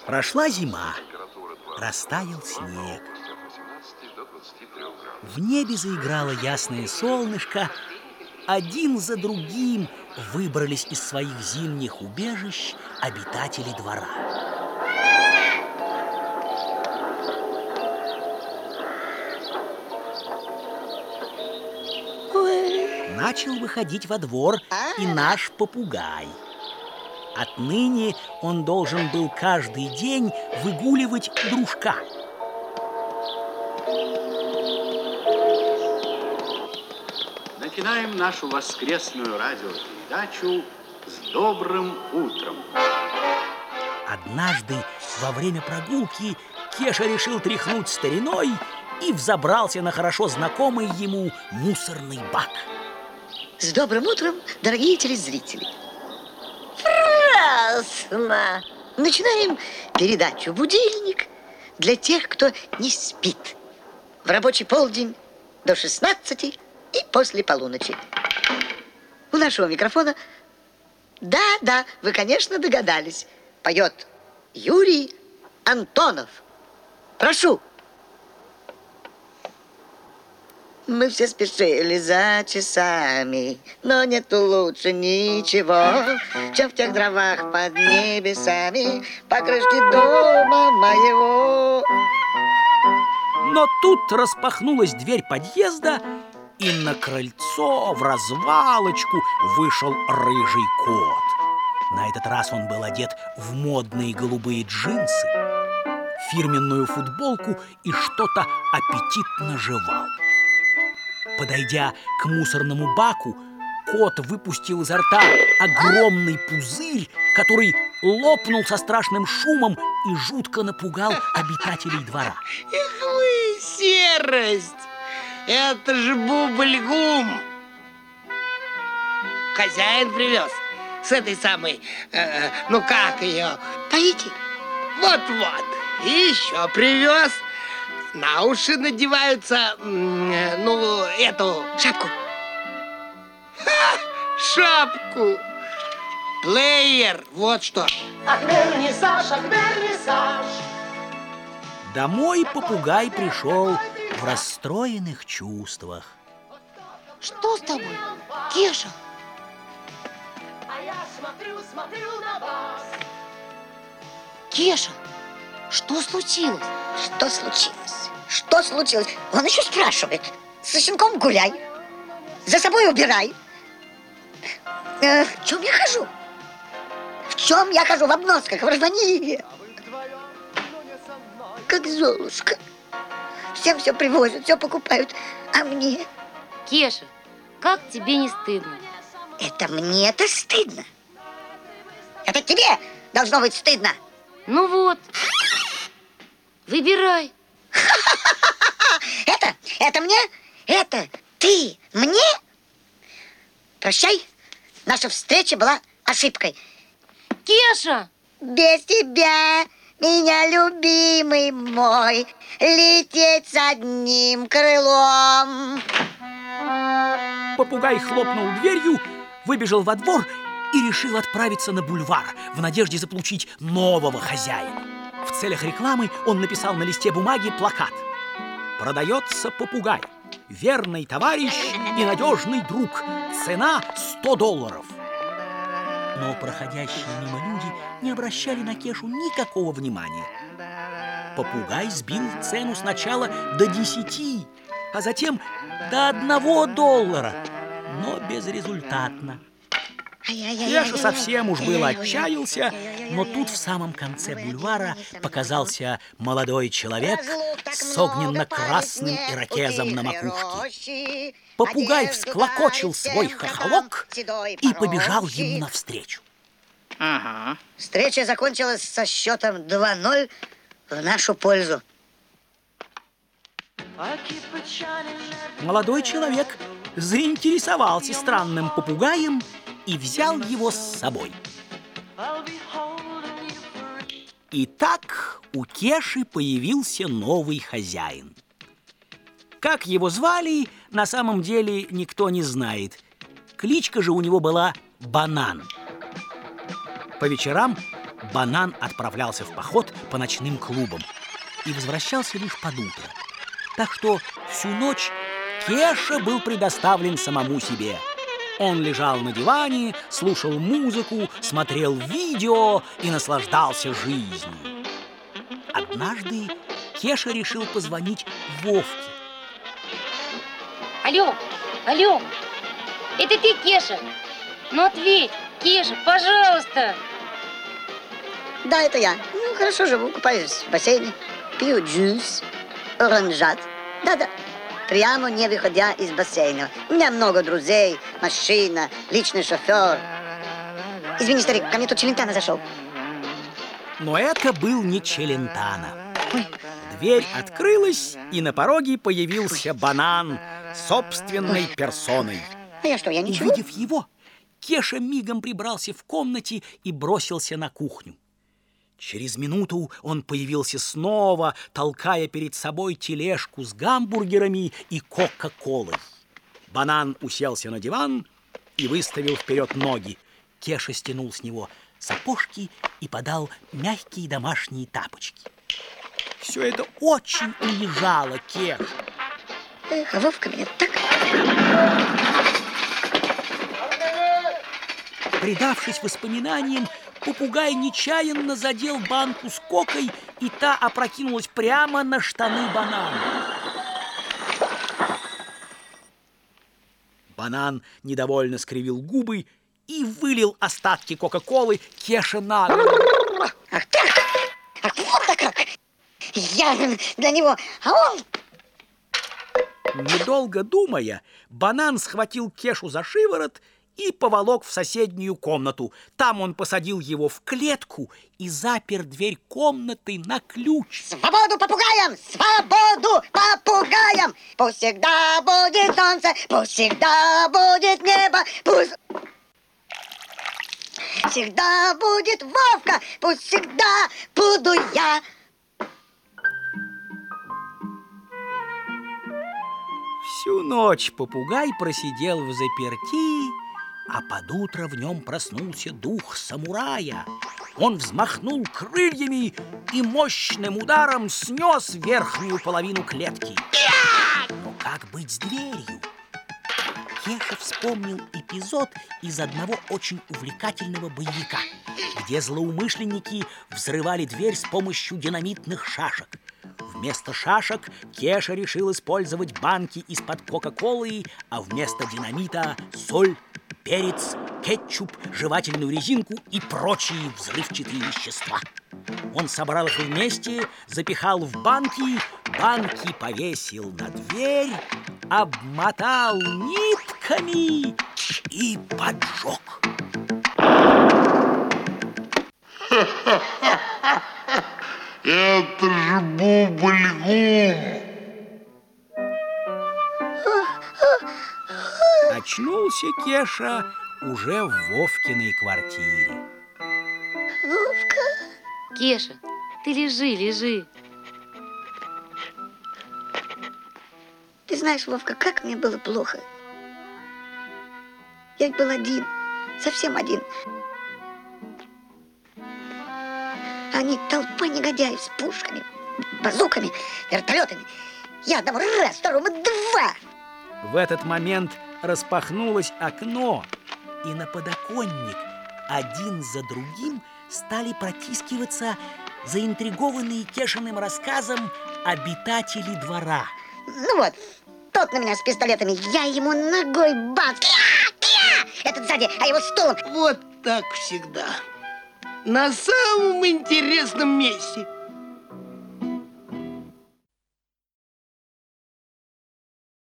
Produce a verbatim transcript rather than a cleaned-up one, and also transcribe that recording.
Прошла зима, растаял снег. В небе заиграло ясное солнышко. Один за другим выбрались из своих зимних убежищ обитатели двора. Начал выходить во двор и наш попугай. Отныне он должен был каждый день выгуливать дружка. Начинаем нашу воскресную радиопередачу с добрым утром. Однажды во время прогулки Кеша решил тряхнуть стариной и взобрался на хорошо знакомый ему мусорный бак. С добрым утром, дорогие телезрители! Прекрасно! Начинаем передачу «Будильник» для тех, кто не спит. В рабочий полдень до шестнадцати и после полуночи. У нашего микрофона, да-да, вы, конечно, догадались, поет Юрий Антонов. Прошу. Мы все спешили за часами, но нету лучше ничего, чем в тех дровах под небесами покрышки дома моего. Но тут распахнулась дверь подъезда, и на крыльцо в развалочку вышел рыжий кот. На этот раз он был одет в модные голубые джинсы, фирменную футболку и что-то аппетитно жевал. Подойдя к мусорному баку, кот выпустил изо рта огромный пузырь, который лопнул со страшным шумом и жутко напугал обитателей двора. Эх вы, серость! Это же бубль-гум! Хозяин привез с этой самой, э, ну как ее? Таити? Вот-вот. И еще привез. На уши надеваются, ну, эту... Шапку. Ха! Шапку. Плеер, вот что. Ах, вернисаж, ах, вернисаж. Домой попугай пришел в расстроенных чувствах. Что с тобой, Кеша? А я смотрю, смотрю на вас. Кеша, что случилось? Что случилось? Что случилось? Он еще спрашивает. Со щенком гуляй, за собой убирай. Э, в чем я хожу? В чем я хожу? В обносках, в рванье. Как Золушка. Всем все привозят, все покупают. А мне? Кеша, как тебе не стыдно? Это мне-то стыдно. Это тебе должно быть стыдно. Ну вот, выбирай. Это, это мне? Это ты мне? Прощай, наша встреча была ошибкой. Кеша! Без тебя, меня любимый мой, лететь с одним крылом. Попугай хлопнул дверью, выбежал во двор и решил отправиться на бульвар в надежде заполучить нового хозяина. В целях рекламы он написал на листе бумаги плакат: «Продается попугай, верный товарищ и надежный друг, цена сто долларов». Но проходящие мимо люди не обращали на Кешу никакого внимания. Попугай сбил цену сначала до десяти, а затем до одного доллара, но безрезультатно. Кеша совсем уж было отчаялся, но тут в самом конце бульвара показался молодой человек с огненно-красным ирокезом на макушке. Попугай всклокочил свой хохолок и побежал ему навстречу. Ага. Встреча закончилась со счетом два ноль в нашу пользу. Молодой человек заинтересовался странным попугаем и взял его с собой. Итак, у Кеши появился новый хозяин. Как его звали, на самом деле никто не знает. Кличка же у него была Банан. По вечерам Банан отправлялся в поход по ночным клубам и возвращался лишь под утро. Так что всю ночь Кеша был предоставлен самому себе. Он лежал на диване, слушал музыку, смотрел видео и наслаждался жизнью. Однажды Кеша решил позвонить Вовке. Алло, алло, это ты, Кеша? Ну ответь, Кеша, пожалуйста. Да, это я. Ну, хорошо живу, купаюсь в бассейне, пью джус, оранжат. Да-да, прямо не выходя из бассейна. У меня много друзей, машина, личный шофер. Извини, старик, ко мне тут Челентано зашел. Но это был не Челентано. Дверь открылась, и на пороге появился Банан собственной персоной. А я что, я ничего? Увидев его, Кеша мигом прибрался в комнате и бросился на кухню. Через минуту он появился снова, толкая перед собой тележку с гамбургерами и кока-колой. Банан уселся на диван и выставил вперед ноги. Кеша стянул с него сапожки и подал мягкие домашние тапочки. Все это очень унижало Кешу. Эх, а Вовка меня так... Предавшись воспоминаниям, попугай нечаянно задел банку с кокой, и та опрокинулась прямо на штаны Банана. Банан недовольно скривил губы и вылил остатки кока-колы Кеше на голову. Ах так! Ах, вот-то как! Я для него, а он... Недолго думая, Банан схватил Кешу за шиворот и поволок в соседнюю комнату. Там он посадил его в клетку и запер дверь комнаты на ключ. Свободу попугаям! Свободу попугаям! Пусть всегда будет солнце, пусть всегда будет небо, пусть... Всегда будет Вовка, пусть всегда буду я. Всю ночь попугай просидел в заперти, а под утро в нем проснулся дух самурая. Он взмахнул крыльями и мощным ударом снес верхнюю половину клетки. Но как быть с дверью? Кеша вспомнил эпизод из одного очень увлекательного боевика, где злоумышленники взрывали дверь с помощью динамитных шашек. Вместо шашек Кеша решил использовать банки из-под кока-колы, а вместо динамита соль, перец, кетчуп, жевательную резинку и прочие взрывчатые вещества. Он собрал их вместе, запихал в банки, банки повесил на дверь, обмотал нитками и поджег. Это же бубльгум. Очнулся Кеша уже в Вовкиной квартире. Вовка? Кеша, ты лежи, лежи. Ты знаешь, Вовка, как мне было плохо. Я ведь был один, совсем один. Они толпа негодяев с пушками, базуками, вертолетами. Я одного раз, второму два. В этот момент распахнулось окно, и на подоконник один за другим стали протискиваться заинтригованные Кешиным рассказом обитатели двора. Ну вот, тот на меня с пистолетами, я ему ногой бац. Кия! Кия! Этот сзади, а его стулом. Вот так всегда. На самом интересном месте.